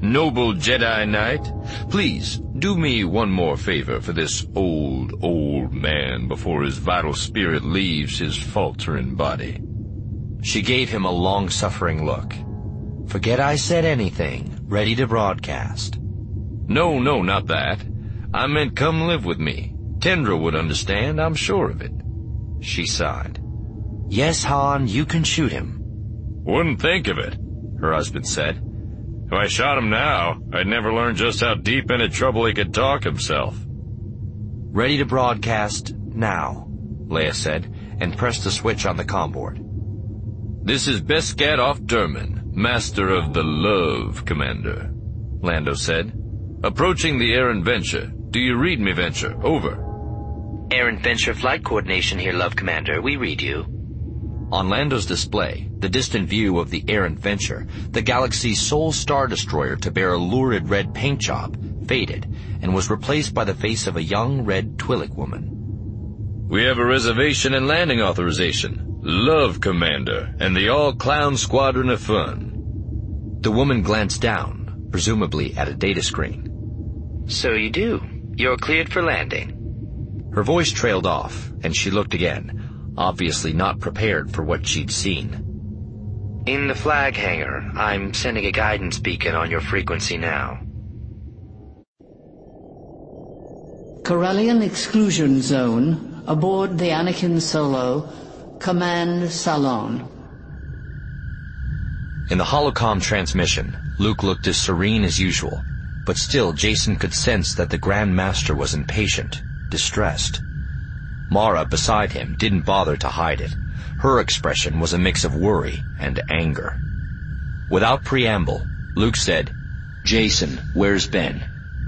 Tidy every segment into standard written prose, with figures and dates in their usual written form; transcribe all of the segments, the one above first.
Noble Jedi Knight, please do me one more favor for this old man before his vital spirit leaves his faltering body." She gave him a long-suffering look. "Forget I said anything. Ready to broadcast." No, not that. I meant come live with me. Tendra would understand, I'm sure of it." She sighed. "Yes, Han, you can shoot him." "Wouldn't think of it," her husband said. "If I shot him now, I'd never learn just how deep into trouble he could talk himself." "Ready to broadcast now," Leia said, and pressed the switch on the comboard. "This is Beskat off Durman, Master of the Love, Commander," Lando said. "Approaching the Aaron Venture. Do you read me, Venture? Over." "Aaron Venture flight coordination here, Love Commander. We read you." On Lando's display, the distant view of the Errant Venture, the galaxy's sole star destroyer to bear a lurid red paint job, faded and was replaced by the face of a young red Twi'lek woman. "We have a reservation and landing authorization. Love Commander and the all-clown squadron of fun." The woman glanced down, presumably at a data screen. "So you do. You're cleared for landing." Her voice trailed off, and she looked again, obviously not prepared for what she'd seen. "In the flag hangar, I'm sending a guidance beacon on your frequency now." Corellian exclusion zone, aboard the Anakin Solo, Command Salon. In the holocom transmission, Luke looked as serene as usual, but still Jacen could sense that the Grand Master was impatient, distressed. Mara, beside him, didn't bother to hide it. Her expression was a mix of worry and anger. Without preamble, Luke said, "Jacen, where's Ben?"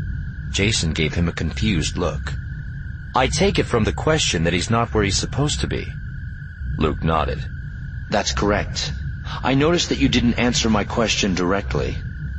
Jacen gave him a confused look. "I take it from the question that he's not where he's supposed to be." Luke nodded. "That's correct. I noticed that you didn't answer my question directly."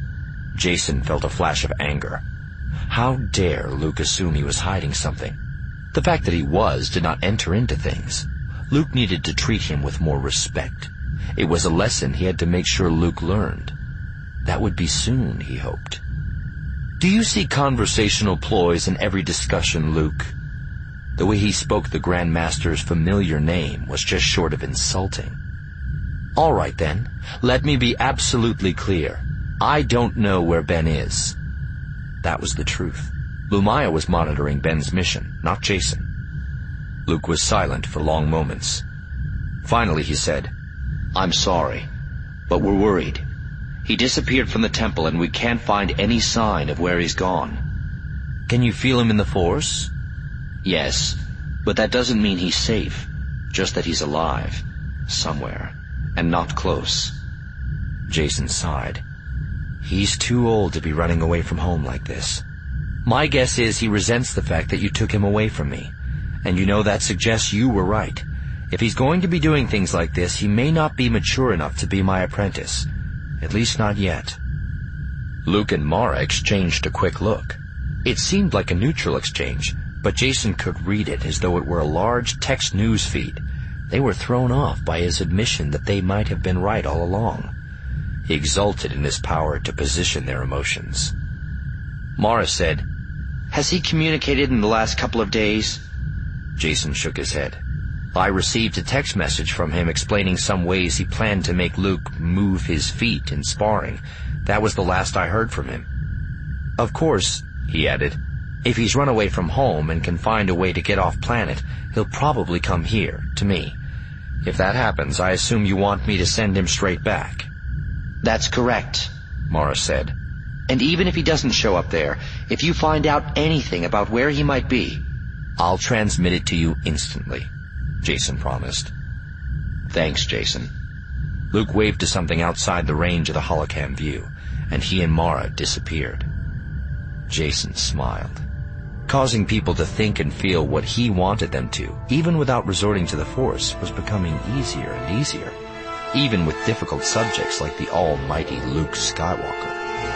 Jacen felt a flash of anger. How dare Luke assume he was hiding something? The fact that he was did not enter into things. Luke needed to treat him with more respect. It was a lesson he had to make sure Luke learned. That would be soon, he hoped. "Do you see conversational ploys in every discussion, Luke?" The way he spoke the Grand Master's familiar name was just short of insulting. "All right, then. Let me be absolutely clear. I don't know where Ben is." That was the truth. Lumaya was monitoring Ben's mission, not Jacen. Luke was silent for long moments. Finally he said, "I'm sorry, but we're worried. He disappeared from the temple and we can't find any sign of where he's gone." "Can you feel him in the Force?" "Yes, but that doesn't mean he's safe. Just that he's alive, somewhere, and not close." Jacen sighed. "He's too old to be running away from home like this. My guess is he resents the fact that you took him away from me. And you know that suggests you were right. If he's going to be doing things like this, he may not be mature enough to be my apprentice. At least not yet." Luke and Mara exchanged a quick look. It seemed like a neutral exchange, but Jacen could read it as though it were a large text news feed. They were thrown off by his admission that they might have been right all along. He exulted in his power to position their emotions. Mara said, "Has he communicated in the last couple of days?" Jacen shook his head. "I received a text message from him explaining some ways he planned to make Luke move his feet in sparring. That was the last I heard from him. Of course," he added, "if he's run away from home and can find a way to get off planet, he'll probably come here, to me. If that happens, I assume you want me to send him straight back." "That's correct," Mara said. "And even if he doesn't show up there, if you find out anything about where he might be, I'll transmit it to you instantly," Jacen promised. "Thanks, Jacen." Luke waved to something outside the range of the holocam view, and he and Mara disappeared. Jacen smiled. Causing people to think and feel what he wanted them to, even without resorting to the Force, was becoming easier and easier, even with difficult subjects like the almighty Luke Skywalker.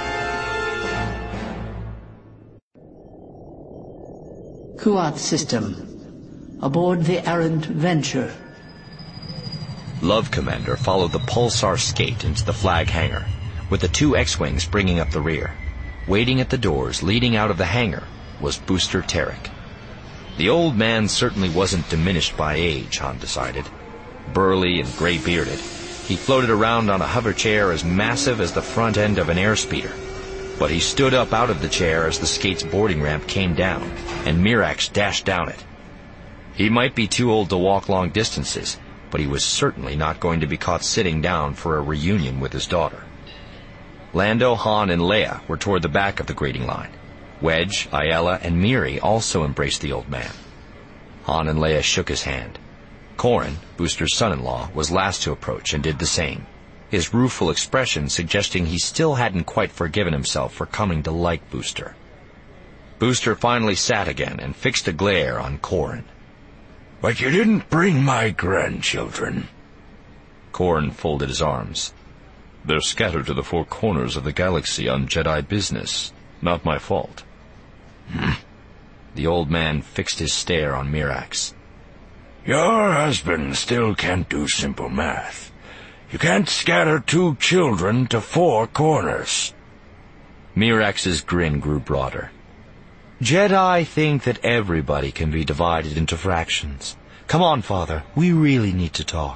Kuat system. Aboard the Errant Venture. Love Commander followed the pulsar skate into the flag hangar. with the 2 X-Wings bringing up the rear. Waiting at the doors leading out of the hangar was Booster Terek. The old man certainly wasn't diminished by age, Han decided. Burly and gray-bearded, he floated around on a hover chair as massive as the front end of an airspeeder. But he stood up out of the chair as the skate's boarding ramp came down, and Mirax dashed down it. He might be too old to walk long distances, but he was certainly not going to be caught sitting down for a reunion with his daughter. Lando, Han, and Leia were toward the back of the greeting line. Wedge, Ayala, and Miri also embraced the old man. Han and Leia shook his hand. Corran, Booster's son-in-law, was last to approach and did the same, his rueful expression suggesting he still hadn't quite forgiven himself for coming to like Booster. Booster finally sat again and fixed a glare on Corran. "But you didn't bring my grandchildren." Corran folded his arms. "They're scattered to the 4 corners of the galaxy on Jedi business. Not my fault." The old man fixed his stare on Mirax. "Your husband still can't do simple math. You can't scatter 2 children to 4 corners." Mirax's grin grew broader. "Jedi think that everybody can be divided into fractions. Come on, Father, we really need to talk."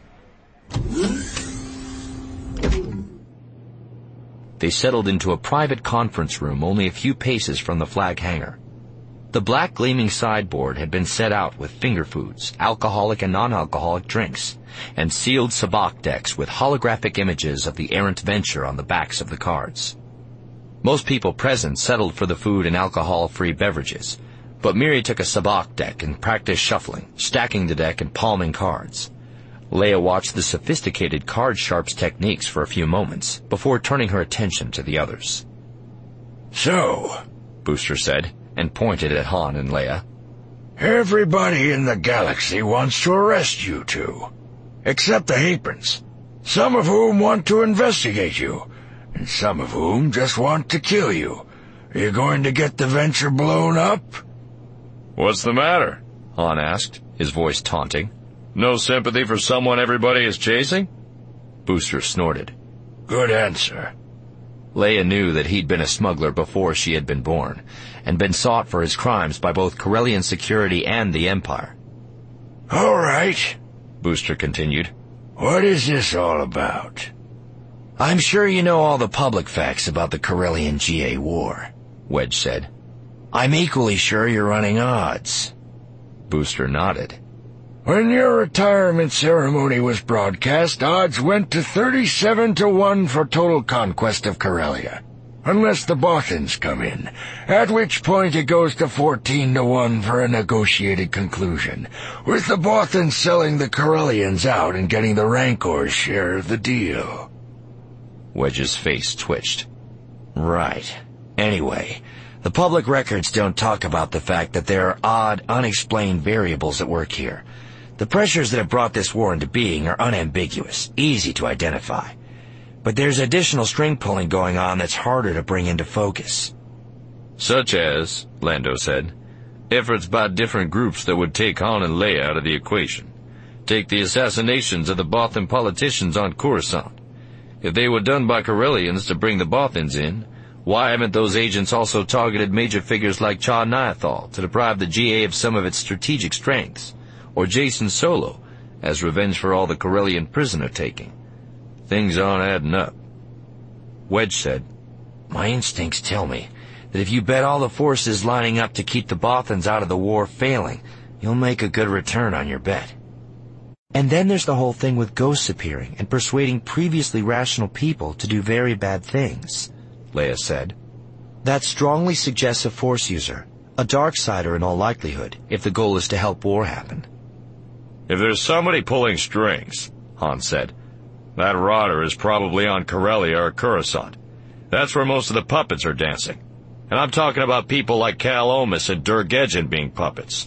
They settled into a private conference room only a few paces from the flag hangar. The black gleaming sideboard had been set out with finger foods, alcoholic and non-alcoholic drinks, and sealed sabacc decks with holographic images of the errant venture on the backs of the cards. Most people present settled for the food and alcohol-free beverages, but Miri took a sabacc deck and practiced shuffling, stacking the deck and palming cards. Leia watched the sophisticated card sharp's techniques for a few moments before turning her attention to the others. "So," Booster said, and pointed at Han and Leia, "everybody in the galaxy wants to arrest you 2, except the Haprons, some of whom want to investigate you, and some of whom just want to kill you. Are you going to get the venture blown up?" "What's the matter?" Han asked, his voice taunting. "No sympathy for someone everybody is chasing?" Booster snorted. "Good answer." Leia knew that he'd been a smuggler before she had been born, and been sought for his crimes by both Corellian security and the Empire. "All right," Booster continued. "What is this all about?" "I'm sure you know all the public facts about the Corellian GA war," Wedge said. "I'm equally sure you're running odds." Booster nodded. "When your retirement ceremony was broadcast, odds went to 37-1 for total conquest of Corellia. Unless the Bothans come in, at which point it goes to 14-1 for a negotiated conclusion, with the Bothans selling the Corellians out and getting the Rancor's share of the deal." Wedge's face twitched. "Right. Anyway, the public records don't talk about the fact that there are odd, unexplained variables at work here. The pressures that have brought this war into being are unambiguous, easy to identify. But there's additional string-pulling going on that's harder to bring into focus." "Such as," Lando said, "efforts by different groups that would take Han and Leia out of the equation. Take the assassinations of the Bothan politicians on Coruscant. If they were done by Corellians to bring the Bothans in, why haven't those agents also targeted major figures like Cha Niathal to deprive the GA of some of its strategic strengths, or Jacen Solo, as revenge for all the Corellian prisoner-taking? Things aren't adding up." Wedge said, "My instincts tell me that if you bet all the forces lining up to keep the Bothans out of the war failing, you'll make a good return on your bet." "And then there's the whole thing with ghosts appearing and persuading previously rational people to do very bad things," Leia said. "That strongly suggests a Force user, a Darksider in all likelihood, if the goal is to help war happen." "If there's somebody pulling strings," Han said, "that rotter is probably on Corellia or Coruscant. That's where most of the puppets are dancing. And I'm talking about people like Cal Omis and Dur Gedgen being puppets."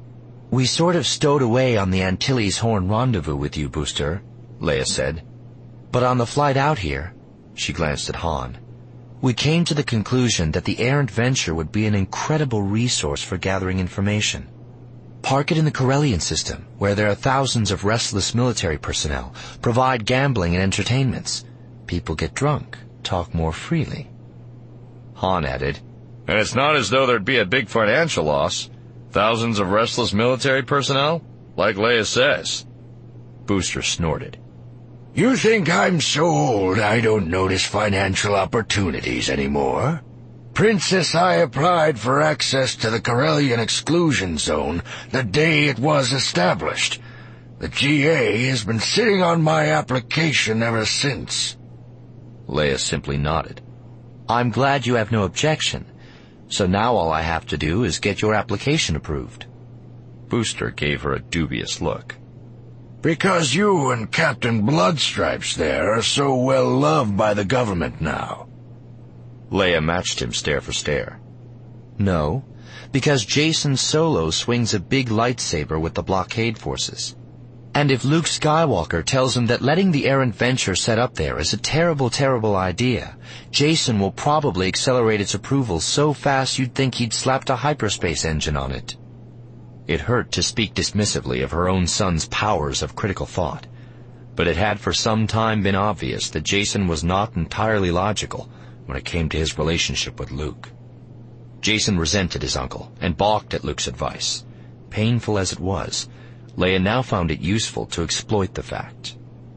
"We sort of stowed away on the Antilles Horn rendezvous with you, Booster," Leia said. "But on the flight out here," she glanced at Han, "we came to the conclusion that the errant venture would be an incredible resource for gathering information. Park it in the Corellian system, where there are thousands of restless military personnel, provide gambling and entertainments. people get drunk, talk more freely. Han added, And it's not as though there'd be a big financial loss. Thousands of restless military personnel? Like Leia says. Booster snorted. You think I'm so old I don't notice financial opportunities anymore? Princess, I applied for access to the Corellian exclusion zone the day it was established. The GA has been sitting on my application ever since. Leia simply nodded. I'm glad you have no objection. So now all I have to do is get your application approved. Booster gave her a dubious look. Because you and Captain Bloodstripes there are so well loved by the government now. Leia matched him stare for stare. No, because Jacen Solo swings a big lightsaber with the blockade forces. And if Luke Skywalker tells him that letting the errant venture set up there is a terrible, terrible idea, Jacen will probably accelerate its approval so fast you'd think he'd slapped a hyperspace engine on it. It hurt to speak dismissively of her own son's powers of critical thought, but it had for some time been obvious that Jacen was not entirely logical when it came to his relationship with Luke. Jacen resented his uncle and balked at Luke's advice. Painful as it was, Leia now found it useful to exploit the fact.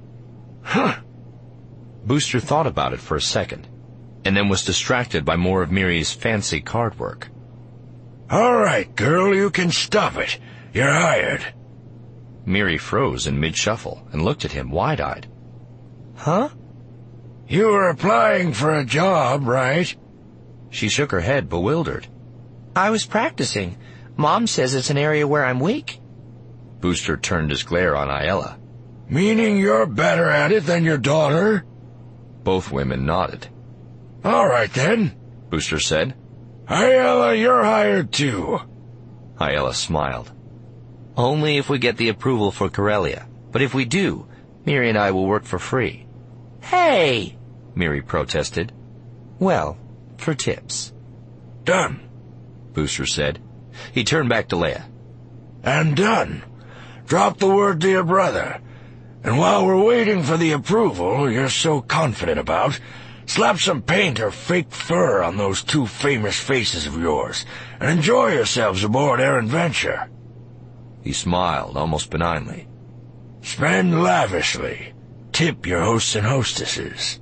Booster thought about it for a second, and then was distracted by more of Miri's fancy card work. All right, girl, you can stop it. You're hired. Miri froze in mid-shuffle and looked at him wide-eyed. Huh? You were applying for a job, right? She shook her head, bewildered. I was practicing. Mom says it's an area where I'm weak. Booster turned his glare on Aayla. Meaning you're better at it than your daughter? Both women nodded. All right, then, Booster said. Aayla, you're hired too. Aayla smiled. Only if we get the approval for Corellia. But if we do, Miri and I will work for free. Hey! Miri protested. Well, for tips. Done, Booster said. He turned back to Leia. And done. Drop the word to your brother. And while we're waiting for the approval you're so confident about, slap some paint or fake fur on those two famous faces of yours, and enjoy yourselves aboard Errant Venture. He smiled, almost benignly. Spend lavishly. Tip your hosts and hostesses.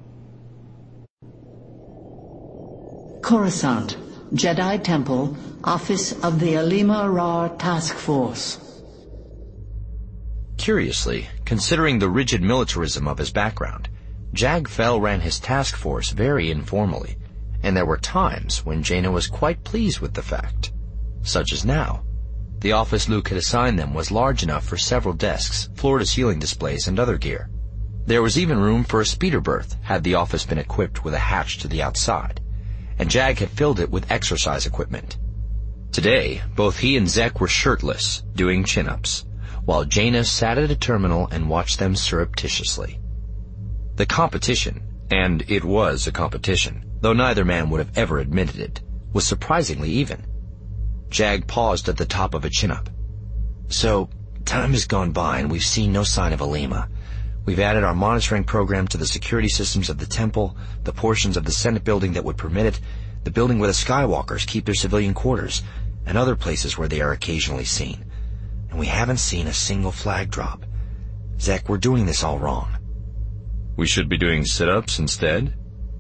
Coruscant, Jedi Temple, Office of the Alima Rar Task Force. Curiously, considering the rigid militarism of his background, Jag Fell ran his task force very informally, and there were times when Jaina was quite pleased with the fact. Such as now. The office Luke had assigned them was large enough for several desks, floor-to-ceiling displays, and other gear. There was even room for a speeder berth, had the office been equipped with a hatch to the outside, and Jag had filled it with exercise equipment. Today, both he and Zek were shirtless, doing chin-ups, while Jaina sat at a terminal and watched them surreptitiously. The competition, and it was a competition, though neither man would have ever admitted it, was surprisingly even. Jag paused at the top of a chin-up. So, time has gone by and we've seen no sign of Alima. We've added our monitoring program to the security systems of the temple, the portions of the Senate building that would permit it, the building where the Skywalkers keep their civilian quarters, and other places where they are occasionally seen. And we haven't seen a single flag drop. Zek, we're doing this all wrong. We should be doing sit-ups instead?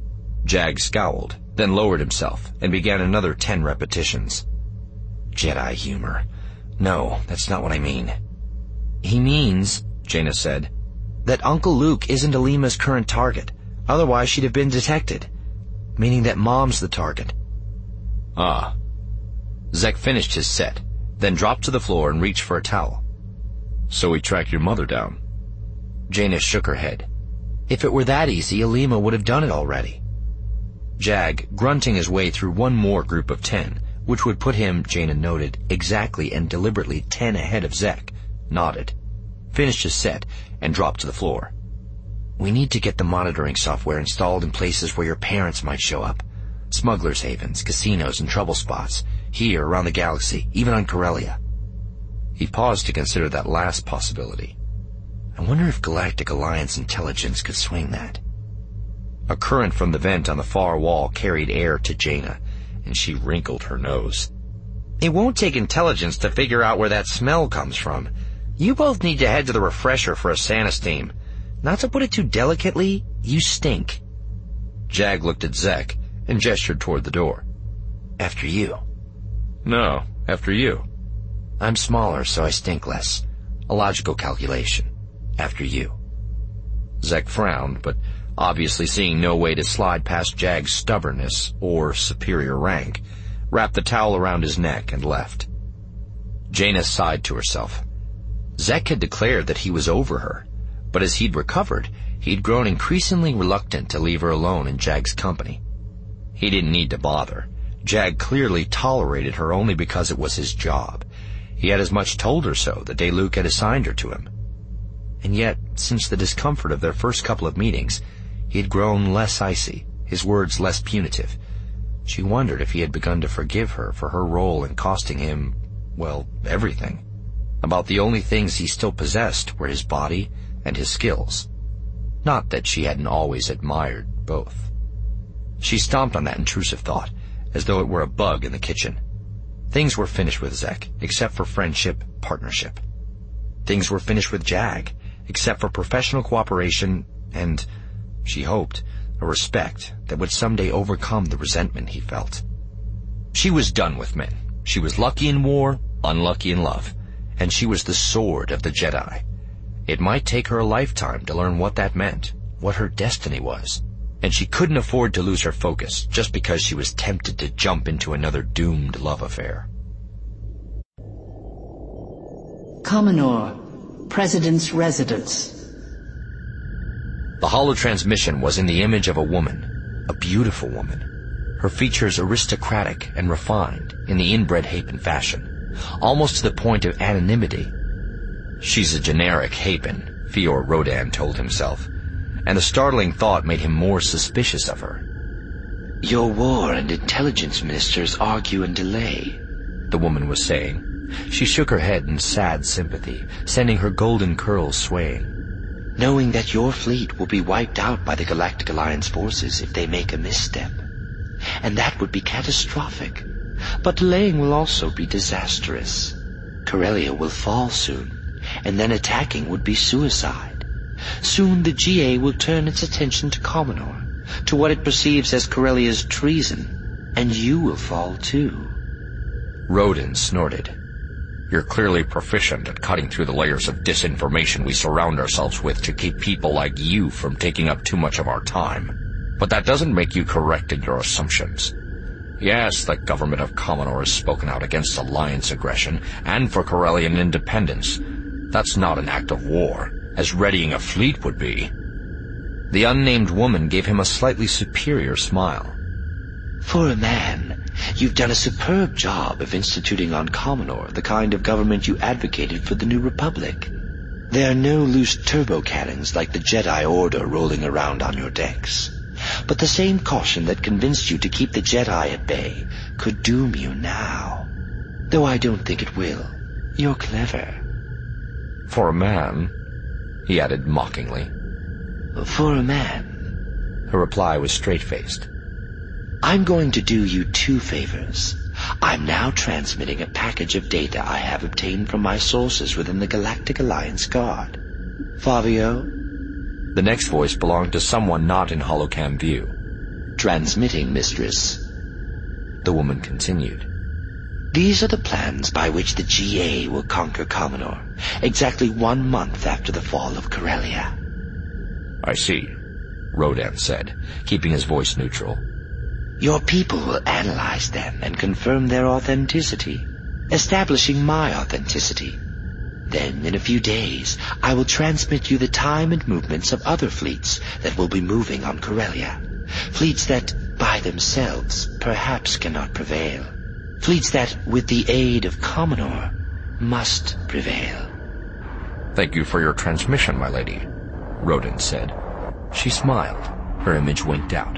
Jag scowled, then lowered himself, and began another 10 repetitions. Jedi humor. No, that's not what I mean. He means, Jaina said, that Uncle Luke isn't Alima's current target. Otherwise she'd have been detected. Meaning that Mom's the target. Ah. Zek finished his set, then dropped to the floor and reached for a towel. So we track your mother down. Jaina shook her head. If it were that easy, Alima would have done it already. Jag, grunting his way through one more group of 10, which would put him, Jaina noted, exactly and deliberately 10 ahead of Zek, nodded, finished his set, and dropped to the floor. We need to get the monitoring software installed in places where your parents might show up. Smugglers' havens, casinos, and trouble spots, here, around the galaxy, even on Corellia. He paused to consider that last possibility. I wonder if Galactic Alliance intelligence could swing that. A current from the vent on the far wall carried air to Jaina, and she wrinkled her nose. "It won't take intelligence to figure out where that smell comes from. You both need to head to the refresher for a SaniSteam. Not to put it too delicately, you stink." Jag looked at Zek and gestured toward the door. "After you." No, after you. "I'm smaller, so I stink less. A logical calculation. After you." Zek frowned, but obviously seeing no way to slide past Jag's stubbornness or superior rank, wrapped the towel around his neck and left. Jaina sighed to herself. Zek had declared that he was over her, but as he'd recovered, he'd grown increasingly reluctant to leave her alone in Jag's company. He didn't need to bother. Jag clearly tolerated her only because it was his job. He had as much told her so the day Luke had assigned her to him. And yet, since the discomfort of their first couple of meetings, he had grown less icy, his words less punitive. She wondered if he had begun to forgive her for her role in costing him, well, everything. About the only things he still possessed were his body and his skills. Not that she hadn't always admired both. She stomped on that intrusive thought, as though it were a bug in the kitchen. Things were finished with Zek, except for friendship, partnership. Things were finished with Jag, except for professional cooperation and, she hoped, a respect that would someday overcome the resentment he felt. She was done with men. She was lucky in war, unlucky in love, and she was the sword of the Jedi. It might take her a lifetime to learn what that meant, what her destiny was, and she couldn't afford to lose her focus just because she was tempted to jump into another doomed love affair. Comenor, President's Residence. The holotransmission was in the image of a woman, a beautiful woman, her features aristocratic and refined in the inbred Hapan fashion, almost to the point of anonymity. She's a generic Hapan, Fior Rodan told himself, and the startling thought made him more suspicious of her. "Your war and intelligence ministers argue and delay," the woman was saying. She shook her head in sad sympathy, sending her golden curls swaying. "knowing that your fleet will be wiped out by the Galactic Alliance forces if they make a misstep. And that would be catastrophic. But delaying will also be disastrous. Corellia will fall soon, and then attacking would be suicide. Soon the GA will turn its attention to Comenor, to what it perceives as Corellia's treason, and you will fall too." Rodan snorted. You're clearly proficient at cutting through the layers of disinformation we surround ourselves with to keep people like you from taking up too much of our time. But that doesn't make you correct in your assumptions. Yes, the government of Comenor has spoken out against Alliance aggression and for Corellian independence. That's not an act of war, as readying a fleet would be. The unnamed woman gave him a slightly superior smile. "For a man, you've done a superb job of instituting on Comenor the kind of government you advocated for the New Republic. There are no loose turbo cannons like the Jedi Order rolling around on your decks. But the same caution that convinced you to keep the Jedi at bay could doom you now. Though I don't think it will. You're clever." For a man, he added mockingly. "For a man." Her reply was straight-faced. "I'm going to do you two favors. I'm now transmitting a package of data I have obtained from my sources within the Galactic Alliance Guard. Fabio?" The next voice belonged to someone not in holocam view. "Transmitting, mistress." The woman continued. "These are the plans by which the GA will conquer Comenor, exactly 1 month after the fall of Corellia." I see, Rodan said, keeping his voice neutral. "Your people will analyze them and confirm their authenticity, establishing my authenticity. Then, in a few days, I will transmit you the time and movements of other fleets that will be moving on Corellia. Fleets that, by themselves, perhaps cannot prevail. Fleets that, with the aid of Comenor, must prevail." Thank you for your transmission, my lady, Rodan said. She smiled. Her image winked out.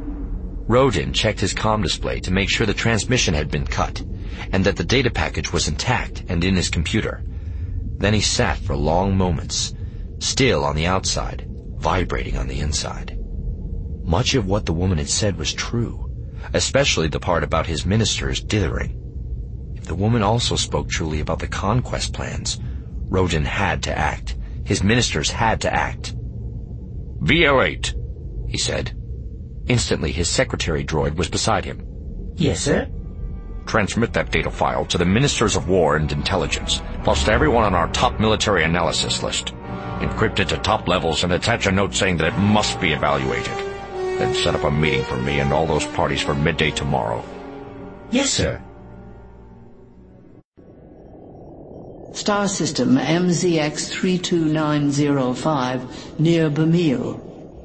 Rodan checked his comm display to make sure the transmission had been cut, and that the data package was intact and in his computer. Then he sat for long moments, still on the outside, vibrating on the inside. Much of what the woman had said was true, especially the part about his ministers dithering. If the woman also spoke truly about the conquest plans, Roden had to act. His ministers had to act. VO8, he said. Instantly, his secretary droid was beside him. Yes, sir? Transmit that data file to the Ministers of War and Intelligence, plus to everyone on our top military analysis list. Encrypt it to top levels and attach a note saying that it must be evaluated. Then set up a meeting for me and all those parties for midday tomorrow. Yes, sir. Star System MZX 32905, near Bemil.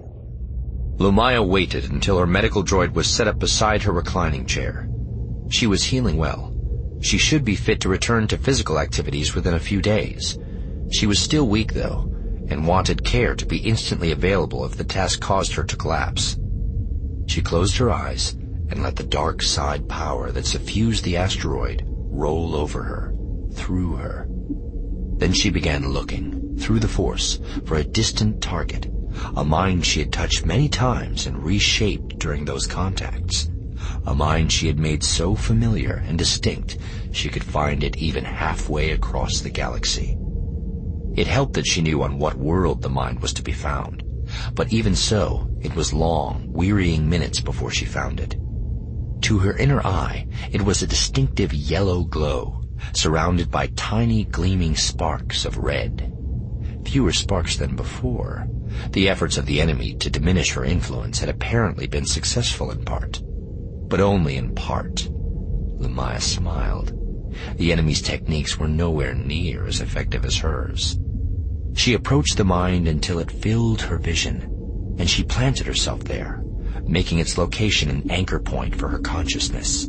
Lumaya waited until her medical droid was set up beside her reclining chair. She was healing well. She should be fit to return to physical activities within a few days. She was still weak, though, and wanted care to be instantly available if the task caused her to collapse. She closed her eyes and let the dark side power that suffused the asteroid roll over her, through her. Then she began looking, through the Force, for a distant target, a mind she had touched many times and reshaped during those contacts. A mind she had made so familiar and distinct she could find it even halfway across the galaxy. It helped that she knew on what world the mind was to be found, but even so, it was long, wearying minutes before she found it. To her inner eye, it was a distinctive yellow glow, surrounded by tiny gleaming sparks of red. Fewer sparks than before. The efforts of the enemy to diminish her influence had apparently been successful in part. But only in part. Lumaya smiled. The enemy's techniques were nowhere near as effective as hers. She approached the mind until it filled her vision, and she planted herself there, making its location an anchor point for her consciousness.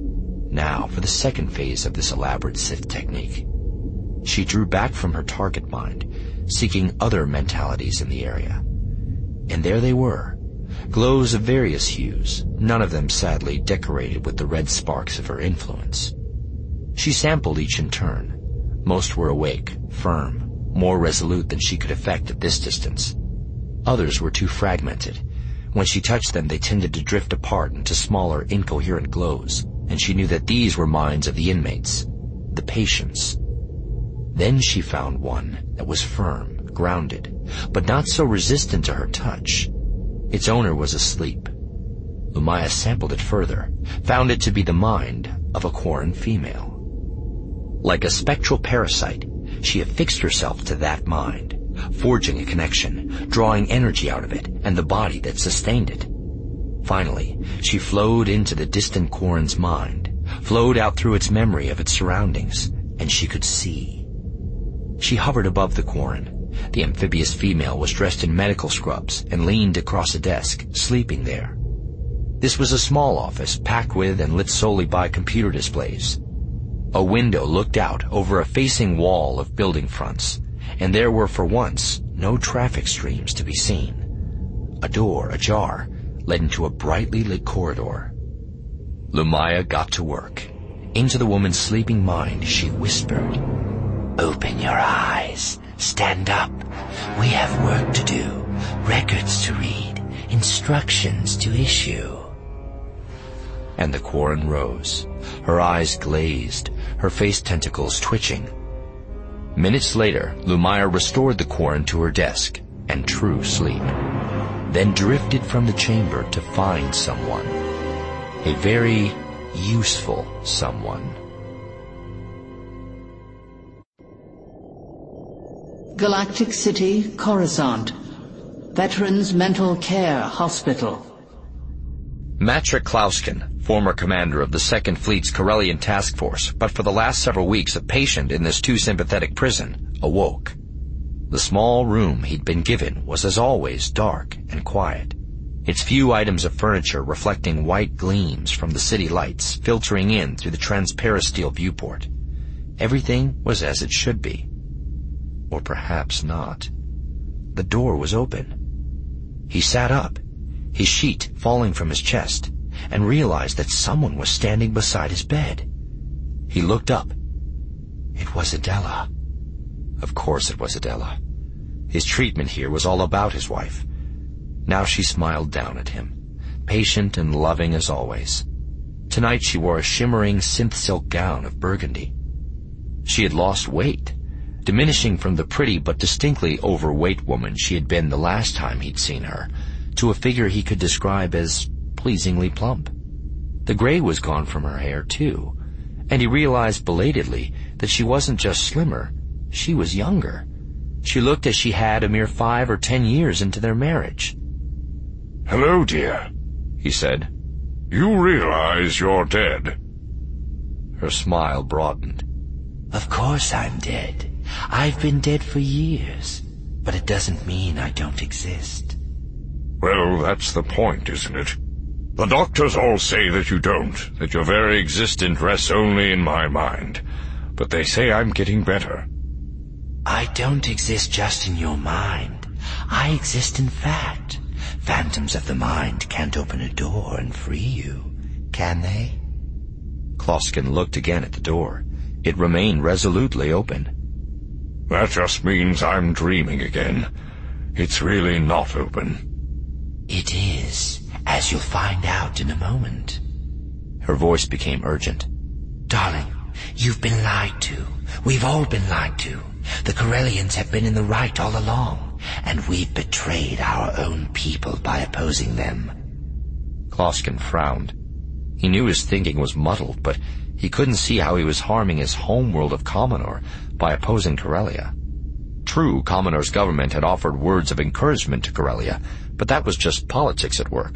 Now for the second phase of this elaborate Sith technique. She drew back from her target mind, seeking other mentalities in the area. And there they were, glows of various hues, none of them sadly decorated with the red sparks of her influence. She sampled each in turn. Most were awake, firm, more resolute than she could effect at this distance. Others were too fragmented. When she touched them, they tended to drift apart into smaller, incoherent glows, and she knew that these were minds of the inmates, the patients. Then she found one that was firm, grounded, but not so resistant to her touch. Its owner was asleep. Lumaya sampled it further, found it to be the mind of a Quarren female. Like a spectral parasite, she affixed herself to that mind, forging a connection, drawing energy out of it and the body that sustained it. Finally, she flowed into the distant Quarren's mind, flowed out through its memory of its surroundings, and she could see. She hovered above the Quarren. The amphibious female was dressed in medical scrubs and leaned across a desk, sleeping there. This was a small office, packed with and lit solely by computer displays. A window looked out over a facing wall of building fronts, and there were for once no traffic streams to be seen. A door, ajar, led into a brightly lit corridor. Lumaya got to work. Into the woman's sleeping mind she whispered, "Open your eyes. Stand up. We have work to do, records to read, instructions to issue." And the Quarren rose, her eyes glazed, her face tentacles twitching. Minutes later, Lumaya restored the Quarren to her desk and true sleep, then drifted from the chamber to find someone. A very useful someone. Galactic City, Coruscant. Veterans Mental Care Hospital. Matrick Klauskin, former commander of the 2nd Fleet's Corellian Task Force, but for the last several weeks a patient in this too sympathetic prison, awoke. The small room he'd been given was as always dark and quiet, its few items of furniture reflecting white gleams from the city lights filtering in through the transparisteel viewport. Everything was as it should be. Or perhaps not. The door was open. He sat up, his sheet falling from his chest, and realized that someone was standing beside his bed. He looked up. It was Adela. Of course it was Adela. His treatment here was all about his wife. Now she smiled down at him, patient and loving as always. Tonight she wore a shimmering synth silk gown of burgundy. She had lost weight, diminishing from the pretty but distinctly overweight woman she had been the last time he'd seen her, to a figure he could describe as pleasingly plump. The gray was gone from her hair, too, and he realized belatedly that she wasn't just slimmer, she was younger. She looked as she had a mere 5 or 10 years into their marriage. "Hello, dear," he said. "You realize you're dead." Her smile broadened. Of course I'm dead. I've been dead for years, but it doesn't mean I don't exist. Well, that's the point, isn't it? The doctors all say that you don't, that your very existence rests only in my mind. But they say I'm getting better. I don't exist just in your mind. I exist in fact. Phantoms of the mind can't open a door and free you, can they? Kloskin looked again at the door. It remained resolutely open. That just means I'm dreaming again. It's really not open. It is, as you'll find out in a moment. Her voice became urgent. Darling, you've been lied to. We've all been lied to. The Corellians have been in the right all along, and we've betrayed our own people by opposing them. Kloskin frowned. He knew his thinking was muddled, but he couldn't see how he was harming his homeworld of Comenor by opposing Corellia. True, Comenor's government had offered words of encouragement to Corellia, but that was just politics at work.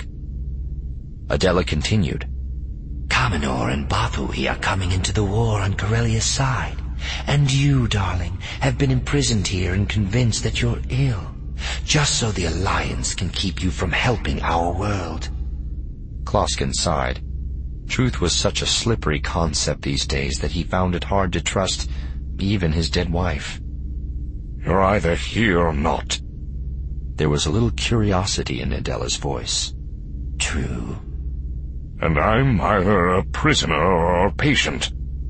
Adela continued. Comenor and Bothawui are coming into the war on Corellia's side, and you, darling, have been imprisoned here and convinced that you're ill, just so the Alliance can keep you from helping our world. Kloskin sighed. Truth was such a slippery concept these days that he found it hard to trust even his dead wife. You're either here or not. There was a little curiosity in Adela's voice. True. And I'm either a prisoner or a patient.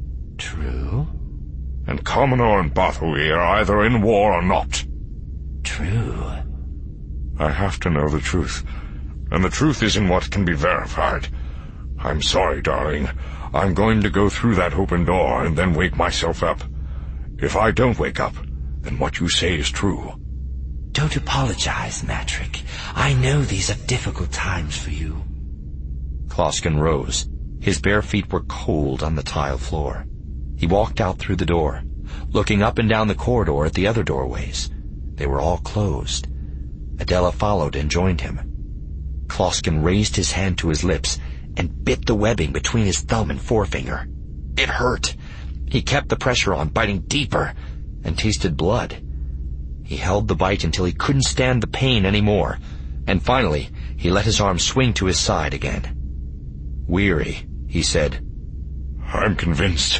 True. And Comenor and Bothawui are either in war or not. True. I have to know the truth, and the truth isn't what can be verified. I'm sorry, darling. I'm going to go through that open door and then wake myself up. If I don't wake up, then what you say is true. Don't apologize, Matrick. I know these are difficult times for you. Kloskin rose. His bare feet were cold on the tile floor. He walked out through the door, looking up and down the corridor at the other doorways. They were all closed. Adela followed and joined him. Kloskin raised his hand to his lips and bit the webbing between his thumb and forefinger. It hurt. He kept the pressure on, biting deeper, and tasted blood. He held the bite until he couldn't stand the pain anymore, and finally he let his arm swing to his side again. Weary, he said, I'm convinced.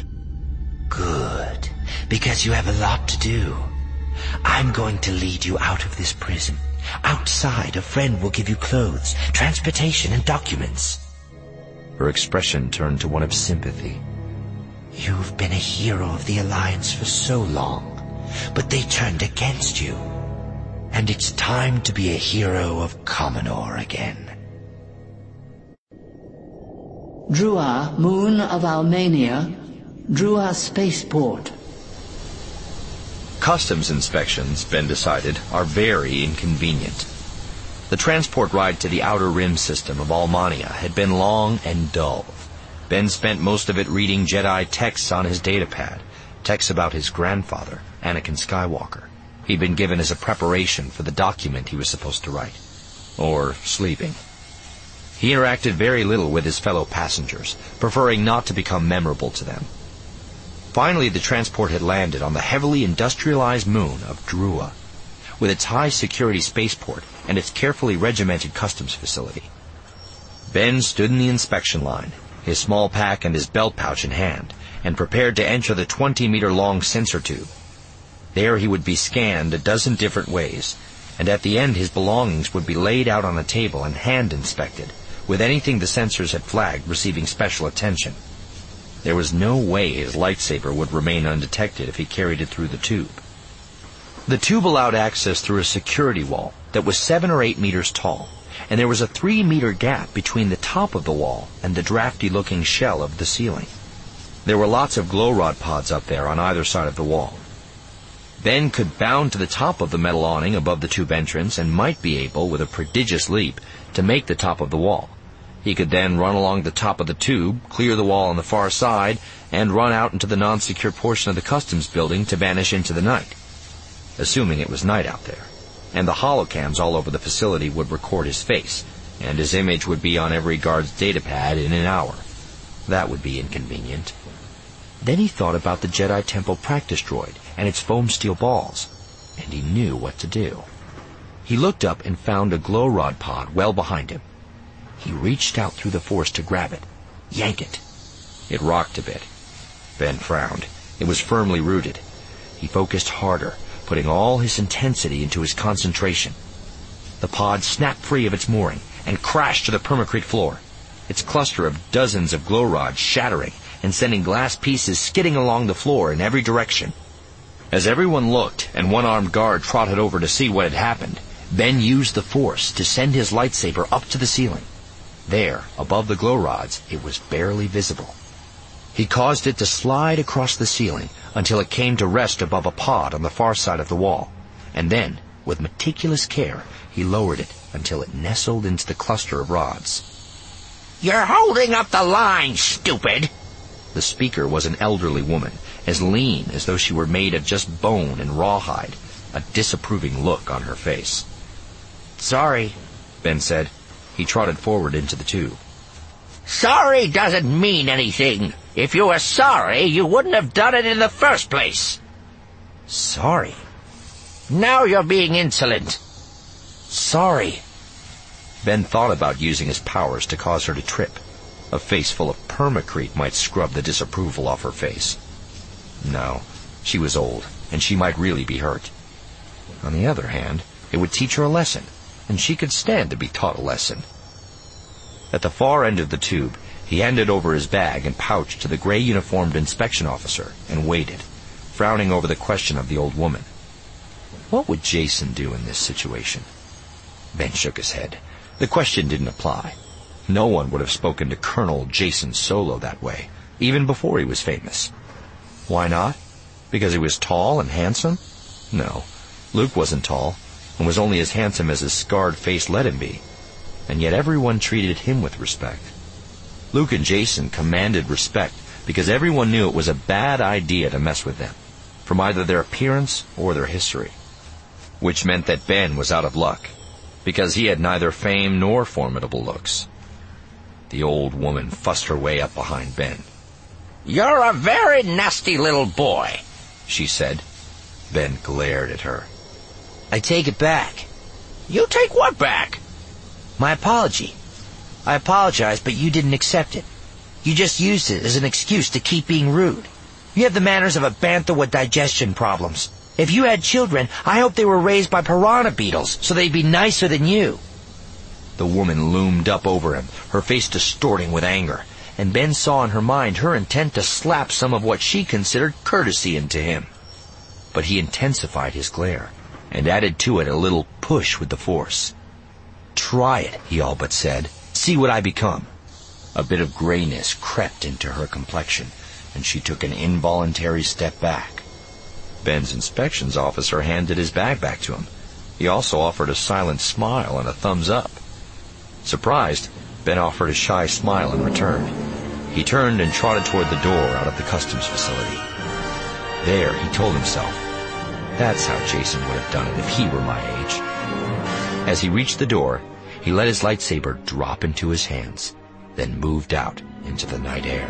Good, because you have a lot to do. I'm going to lead you out of this prison. Outside, a friend will give you clothes, transportation, and documents. Her expression turned to one of sympathy. You've been a hero of the Alliance for so long, but they turned against you. And it's time to be a hero of Comenor again. Drua, moon of Almania, Drua spaceport. Customs inspections, Ben decided, are very inconvenient. The transport ride to the Outer Rim system of Almania had been long and dull. Ben spent most of it reading Jedi texts on his datapad, texts about his grandfather, Anakin Skywalker. He'd been given as a preparation for the document he was supposed to write. Or sleeping. He interacted very little with his fellow passengers, preferring not to become memorable to them. Finally, the transport had landed on the heavily industrialized moon of Drua, with its high-security spaceport and its carefully regimented customs facility. Ben stood in the inspection line, his small pack and his belt pouch in hand, and prepared to enter the 20-meter-long sensor tube. There he would be scanned a dozen different ways, and at the end his belongings would be laid out on a table and hand-inspected, with anything the sensors had flagged receiving special attention. There was no way his lightsaber would remain undetected if he carried it through the tube. The tube allowed access through a security wall that was 7 or 8 meters tall, and there was a 3-meter gap between the top of the wall and the drafty-looking shell of the ceiling. There were lots of glow rod pods up there on either side of the wall. Ben could bound to the top of the metal awning above the tube entrance and might be able, with a prodigious leap, to make the top of the wall. He could then run along the top of the tube, clear the wall on the far side, and run out into the non-secure portion of the customs building to vanish into the night, assuming it was night out there, and the holocams all over the facility would record his face, and his image would be on every guard's datapad in an hour. That would be inconvenient. Then he thought about the Jedi Temple practice droid and its foam steel balls, and he knew what to do. He looked up and found a glow rod pod well behind him. He reached out through the force to grab it, yank it. It rocked a bit. Ben frowned. It was firmly rooted. He focused harder, putting all his intensity into his concentration. The pod snapped free of its mooring and crashed to the permacrete floor, its cluster of dozens of glow rods shattering and sending glass pieces skidding along the floor in every direction. As everyone looked and one armed guard trotted over to see what had happened, Ben used the force to send his lightsaber up to the ceiling. There, above the glow rods, it was barely visible. He caused it to slide across the ceiling until it came to rest above a pod on the far side of the wall, and then, with meticulous care, he lowered it until it nestled into the cluster of rods. "You're holding up the line, stupid!" The speaker was an elderly woman, as lean as though she were made of just bone and rawhide, a disapproving look on her face. "Sorry," Ben said. He trotted forward into the tube. "Sorry doesn't mean anything. If you were sorry, you wouldn't have done it in the first place." "Sorry?" "Now you're being insolent." "Sorry." Ben thought about using his powers to cause her to trip. A face full of permacrete might scrub the disapproval off her face. No, she was old, and she might really be hurt. On the other hand, it would teach her a lesson, and she could stand to be taught a lesson. At the far end of the tube, he handed over his bag and pouch to the gray-uniformed inspection officer and waited, frowning over the question of the old woman. What would Jacen do in this situation? Ben shook his head. The question didn't apply. No one would have spoken to Colonel Jacen Solo that way, even before he was famous. Why not? Because he was tall and handsome? No, Luke wasn't tall, and was only as handsome as his scarred face let him be. And yet everyone treated him with respect. Luke and Jacen commanded respect because everyone knew it was a bad idea to mess with them, from either their appearance or their history. Which meant that Ben was out of luck, because he had neither fame nor formidable looks. The old woman fussed her way up behind Ben. "You're a very nasty little boy," she said. Ben glared at her. "I take it back." "You take what back?" My apology. I apologize, but you didn't accept it. You just used it as an excuse to keep being rude. You have the manners of a bantha with digestion problems. If you had children, I hope they were raised by piranha beetles, so they'd be nicer than you. The woman loomed up over him, her face distorting with anger, and Ben saw in her mind her intent to slap some of what she considered courtesy into him. But he intensified his glare, and added to it a little push with the force. "Try it," he all but said. "See what I become." A bit of grayness crept into her complexion, and she took an involuntary step back. Ben's inspections officer handed his bag back to him. He also offered a silent smile and a thumbs up. Surprised, Ben offered a shy smile in return. He turned and trotted toward the door out of the customs facility. There, he told himself, that's how Jacen would have done it if he were my age. As he reached the door, he let his lightsaber drop into his hands, then moved out into the night air.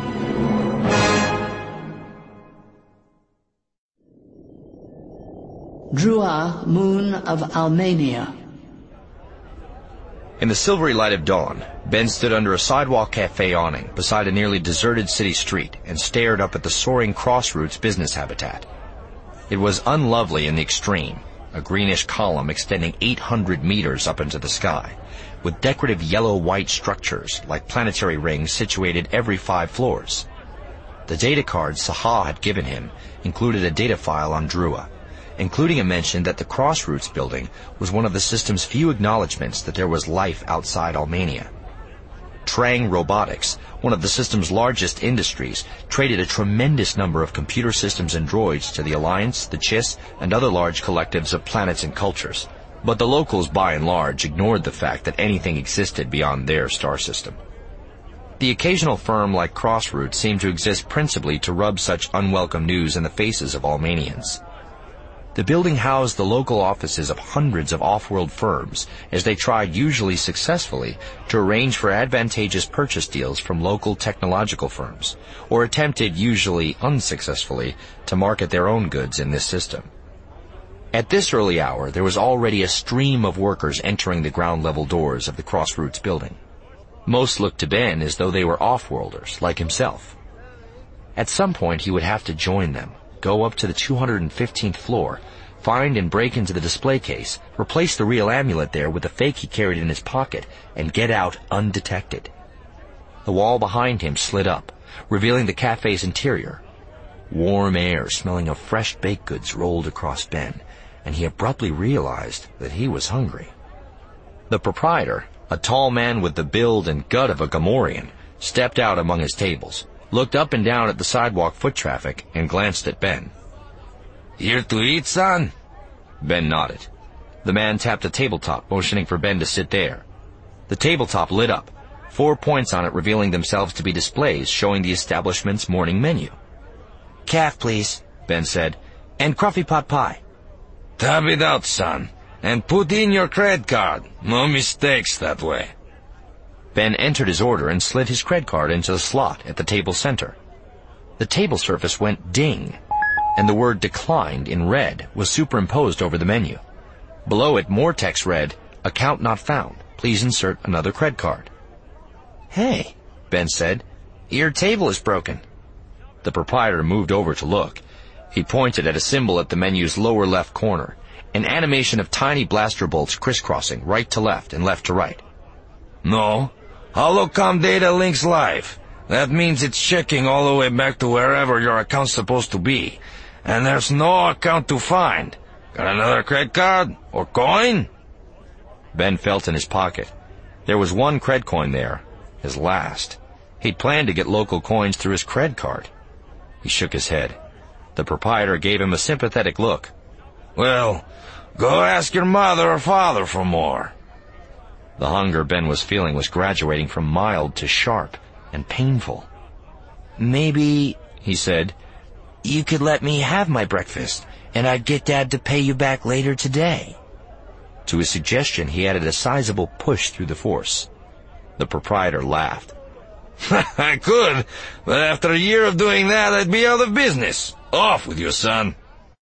Drua, moon of Almania. In the silvery light of dawn, Ben stood under a sidewalk cafe awning beside a nearly deserted city street and stared up at the soaring Crossroads business habitat. It was unlovely in the extreme, a greenish column extending 800 meters up into the sky, with decorative yellow-white structures like planetary rings situated every 5 floors. The data card Saha had given him included a data file on Drua, including a mention that the Crossroads building was one of the system's few acknowledgments that there was life outside Almania. Trang Robotics, one of the system's largest industries, traded a tremendous number of computer systems and droids to the Alliance, the Chiss, and other large collectives of planets and cultures. But the locals, by and large, ignored the fact that anything existed beyond their star system. The occasional firm like Crossroads seemed to exist principally to rub such unwelcome news in the faces of Almanians. The building housed the local offices of hundreds of off-world firms as they tried, usually successfully, to arrange for advantageous purchase deals from local technological firms, or attempted, usually unsuccessfully, to market their own goods in this system. At this early hour, there was already a stream of workers entering the ground-level doors of the Crossroads building. Most looked to Ben as though they were off-worlders, like himself. At some point, he would have to join them, go up to the 215th floor, find and break into the display case, replace the real amulet there with the fake he carried in his pocket, and get out undetected. The wall behind him slid up, revealing the cafe's interior. Warm air smelling of fresh baked goods rolled across Ben, and he abruptly realized that he was hungry. The proprietor, a tall man with the build and gut of a Gamorrean, stepped out among his tables, looked up and down at the sidewalk foot traffic, and glanced at Ben. "Here to eat, son?" Ben nodded. The man tapped a tabletop, motioning for Ben to sit there. The tabletop lit up, 4 points on it revealing themselves to be displays showing the establishment's morning menu. "Calf, please," Ben said, "and coffee pot pie." "Tap it out, son, and put in your credit card. No mistakes that way." Ben entered his order and slid his cred card into the slot at the table center. The table surface went ding, and the word "declined" in red was superimposed over the menu. Below it, more text read, "Account not found. Please insert another cred card." "Hey," Ben said, "your table is broken." The proprietor moved over to look. He pointed at a symbol at the menu's lower left corner, an animation of tiny blaster bolts crisscrossing right to left and left to right. "No. Holocom data links live. That means it's checking all the way back to wherever your account's supposed to be. And there's no account to find. Got another credit card? Or coin?" Ben felt in his pocket. There was one cred coin there, his last. He'd planned to get local coins through his cred card. He shook his head. The proprietor gave him a sympathetic look. "Well, go ask your mother or father for more." The hunger Ben was feeling was graduating from mild to sharp and painful. "Maybe," he said, "you could let me have my breakfast, and I'd get Dad to pay you back later today." To his suggestion, he added a sizable push through the force. The proprietor laughed. "I could, but after a year of doing that, I'd be out of business. Off with you, son."